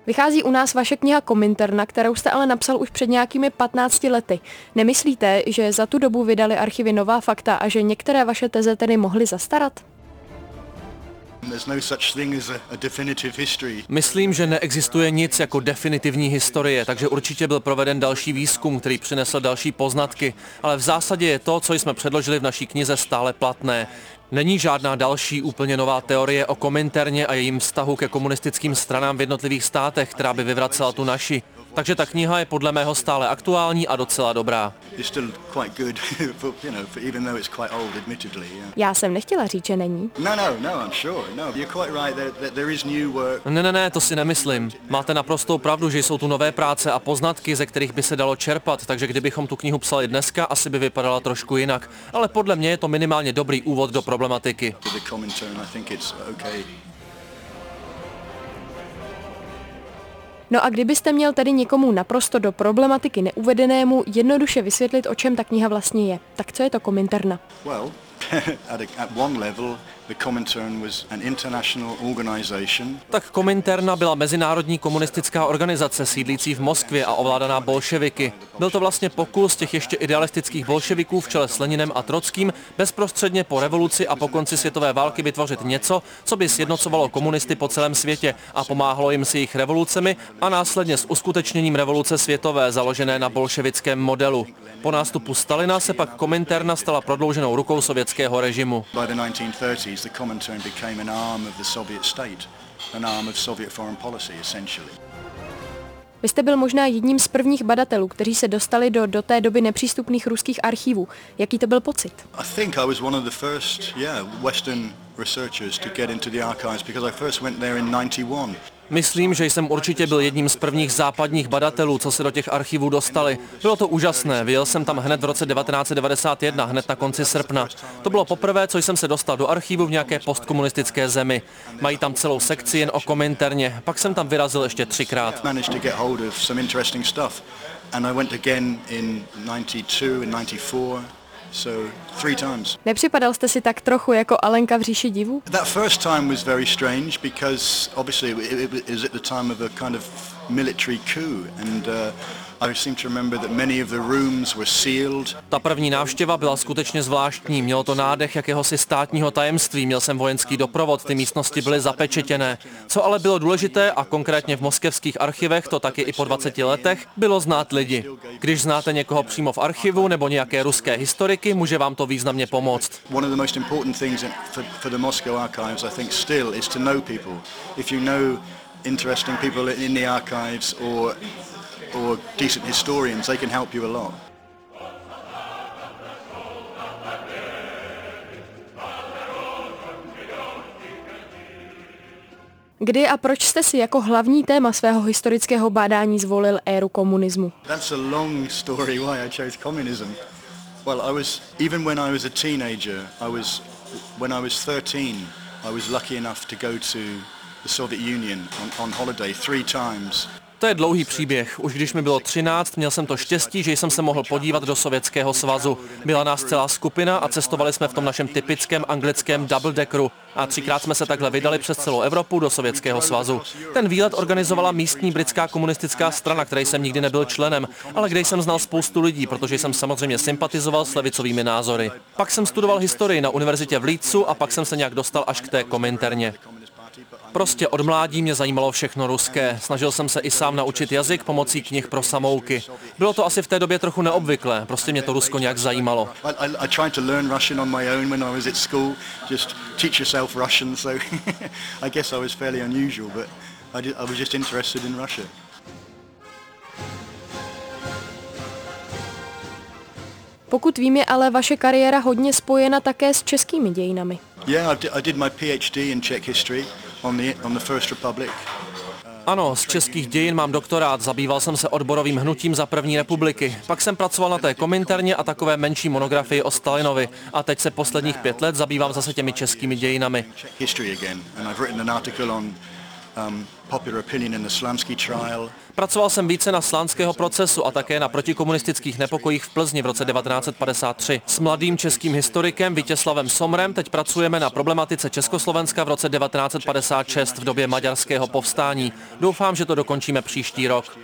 Vychází u nás vaše kniha Kominterna, kterou jste ale napsal už před nějakými 15 lety. Nemyslíte, že za tu dobu vydali archivy nová fakta a že některé vaše teze tedy mohly zastarat? Myslím, že neexistuje nic jako definitivní historie, takže určitě byl proveden další výzkum, který přinesl další poznatky, ale v zásadě je to, co jsme předložili v naší knize, stále platné. Není žádná další úplně nová teorie o Kominterně a jejím vztahu ke komunistickým stranám v jednotlivých státech, která by vyvracela tu naši. Takže ta kniha je podle mého stále aktuální a docela dobrá. Já jsem nechtěla říct, že není. Ne, to si nemyslím. Máte naprostou pravdu, že jsou tu nové práce a poznatky, ze kterých by se dalo čerpat, takže kdybychom tu knihu psali dneska, asi by vypadala trošku jinak. Ale podle mě je to minimálně dobrý úvod do problematiky. No a kdybyste měl tedy někomu naprosto do problematiky neuvedenému jednoduše vysvětlit, o čem ta kniha vlastně je, tak co je to Kominterna? Tak Kominterna byla mezinárodní komunistická organizace sídlící v Moskvě a ovládaná bolševiky. Byl to vlastně pokus těch ještě idealistických bolševiků v čele s Leninem a Trockým bezprostředně po revoluci a po konci světové války vytvořit něco, co by sjednocovalo komunisty po celém světě a pomáhalo jim s jejich revolucemi a následně s uskutečněním revoluce světové založené na bolševickém modelu. Po nástupu Stalina se pak Kominterna stala prodlouženou rukou sovětského režimu. Vy jste byl možná jedním z prvních badatelů, kteří se dostali do té doby nepřístupných ruských archívů. Jaký to byl pocit? Myslím, že jsem určitě byl jedním z prvních západních badatelů, co se do těch archivů dostali. Bylo to úžasné, vyjel jsem tam hned v roce 1991, hned na konci srpna. To bylo poprvé, co jsem se dostal do archivu v nějaké postkomunistické zemi. Mají tam celou sekci jen o Kominterně, pak jsem tam vyrazil ještě 3krát. Nepřipadal jste si tak trochu jako Alenka v říši divů? That first time was very strange because obviously it was at the time of a kind of military coup and I seem to remember that many of the rooms were sealed. Ta první návštěva byla skutečně zvláštní, mělo to nádech jakéhosi státního tajemství, měl jsem vojenský doprovod, ty místnosti byly zapečetěné. Co ale bylo důležité a konkrétně v moskevských archivech, to taky i po 20 letech, bylo znát lidi. Když znáte někoho přímo v archivu nebo nějaké ruské historiky, může vám to významně pomoct. One of the most important things for the Moscow archives I think still is to know people. If you know interesting people in the archives or decent historians, they can help you a lot. Kdy a proč jste si jako hlavní téma svého historického bádání zvolil éru komunismu? That's a long story why I chose communism. Well, even when I was a teenager, when I was 13, I was lucky enough to go to the Soviet Union on holiday 3 times. To je dlouhý příběh. Už když mi bylo 13, měl jsem to štěstí, že jsem se mohl podívat do Sovětského svazu. Byla nás celá skupina a cestovali jsme v tom našem typickém anglickém double-deckeru. A 3krát jsme se takhle vydali přes celou Evropu do Sovětského svazu. Ten výlet organizovala místní britská komunistická strana, které jsem nikdy nebyl členem, ale kde jsem znal spoustu lidí, protože jsem samozřejmě sympatizoval s levicovými názory. Pak jsem studoval historii na univerzitě v Leedsu a pak jsem se nějak dostal až k té Kominterně. Prostě od mládí mě zajímalo všechno ruské. Snažil jsem se i sám naučit jazyk pomocí knih pro samouky. Bylo to asi v té době trochu neobvyklé, prostě mě to Rusko nějak zajímalo. I tried to learn Russian on my own when I was at school. Just teach yourself Russian, so I guess I was fairly unusual, but I was just interested in Russia. Pokud vím, je ale vaše kariéra hodně spojena také s českými dějinami. Yeah, I did my PhD in Czech history on the First Republic. Ano, z českých dějin mám doktorát, zabýval jsem se odborovým hnutím za první republiky. Pak jsem pracoval na té Kominterně a takové menší monografii o Stalinovi. A teď se posledních 5 let zabývám zase těmi českými dějinami. popular opinion in the Slansky trial. Pracoval jsem více na slánského procesu a také na protikomunistických nepokojích v Plzni v roce 1953. S mladým českým historikem Vítězslavem Somrem teď pracujeme na problematice Československa v roce 1956 v době maďarského povstání. Doufám, že to dokončíme příští rok.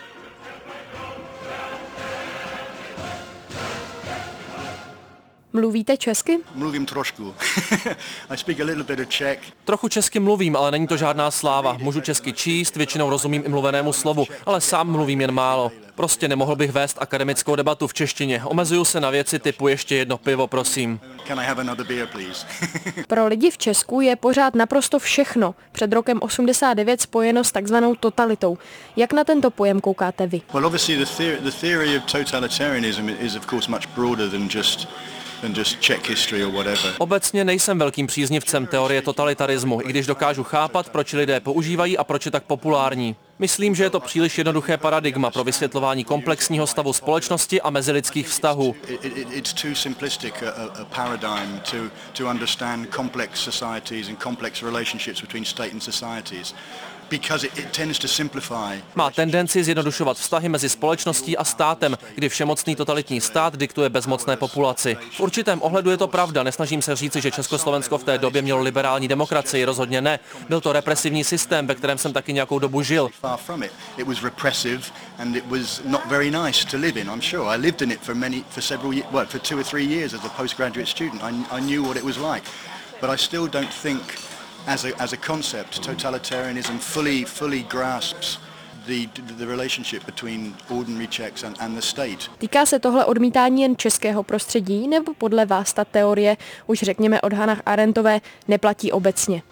Mluvíte česky? Mluvím trošku. I speak a little bit of Czech. Trochu česky mluvím, ale není to žádná sláva. Můžu česky číst, většinou rozumím i mluvenému slovu, ale sám mluvím jen málo. Prostě nemohl bych vést akademickou debatu v češtině. Omezuju se na věci typu ještě jedno pivo, prosím. Can I have another beer, please? Pro lidi v Česku je pořád naprosto všechno před rokem 89 spojeno s takzvanou totalitou. Jak na tento pojem koukáte vy? Well, obviously the theory of totalitarianism is of course much broader than just Czech history or whatever. Obecně nejsem velkým příznivcem teorie totalitarismu, i když dokážu chápat, proč lidé používají a proč je tak populární. Myslím, že je to příliš jednoduché paradigma pro vysvětlování komplexního stavu společnosti a mezilidských vztahů. It's too simplistic a paradigm to understand complex societies and complex relationships between state and societies. Because it tends to simplify. Má tendenci zjednodušovat vztahy mezi společností a státem, kdy všemocný totalitní stát diktuje bezmocné populaci. V určitém ohledu je to pravda, nesnažím se říci, že Československo v té době mělo liberální demokracii, rozhodně ne. Byl to represivní systém, ve kterém jsem taky nějakou dobu žil. Far from it. It was repressive and it was not very nice to live in, I'm sure. I lived in it for 2 or 3 years as a postgraduate student. I knew what it was like. But I still don't think as a concept, totalitarianism fully grasps the relationship between ordinary Czechs and the state. Týká se tohle odmítání jen českého prostředí, nebo podle vás ta teorie, už řekněme od Hannah Arendtové, neplatí obecně?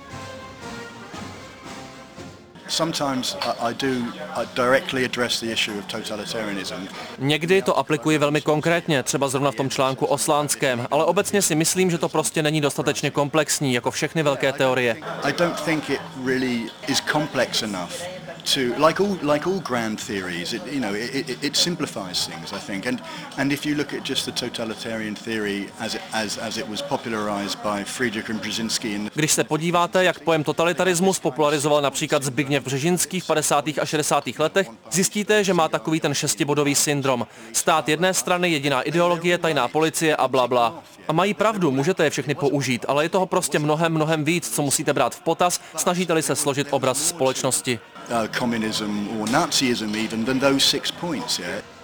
Sometimes I directly address the issue of totalitarianism. Někdy to aplikuji velmi konkrétně, třeba zrovna v tom článku o Slánském, ale obecně si myslím, že to prostě není dostatečně komplexní, jako všechny velké teorie. I don't think it really is complex enough to like all grand theories. It simplifies things, I think. And if you look at just the totalitarian theory as it was popularized by Friedrich and Brzezinski. Když se podíváte, jak pojem totalitarismus popularizoval například Zbigněv Břežinský v 50. a 60. letech, zjistíte, že má takový ten 6bodový syndrom. Stát jedné strany, jediná ideologie, tajná policie a blabla. A mají pravdu, můžete je všechny použít, ale je toho prostě mnohem víc, co musíte brát v potaz, snažíte-li se složit obraz společnosti. Communism or Nazism even than those 6 points, yeah?